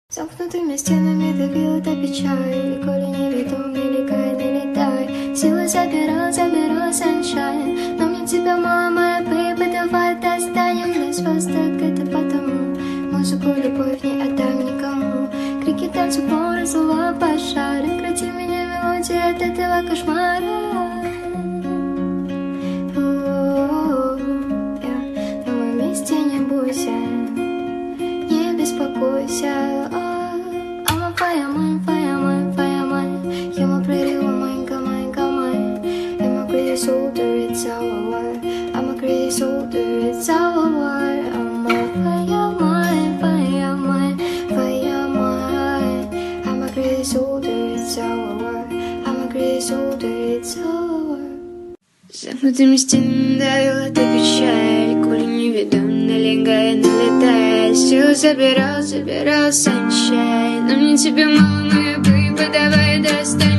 Замкнутыми стенами давила до печали, коли не ведом, не легай, не летай. Силы забирал, забирал sunshine, но мне тебя мало, моя baby, давай достанем до звезд, так это потому. Музыку, любовь не отдам никому. Крики танцпола, разлила пожары, крати меня мелодия от этого кошмара. На моем месте не бойся, не беспокойся. I'm a fireman, fireman, fireman. You're my pretty woman, come on, come on. I'm a crazy soldier, it's our war. I'm a crazy soldier, it's our war. I'm a fireman, fireman, fireman. I'm a crazy soldier, it's our war. I'm a crazy soldier, it's our war. Замкнутыми стенами давила до печали, коли не ведом, налегая, налетая. Силу забирал, забирал sunshine, но мне тебя мало, моя baby, давай достанем.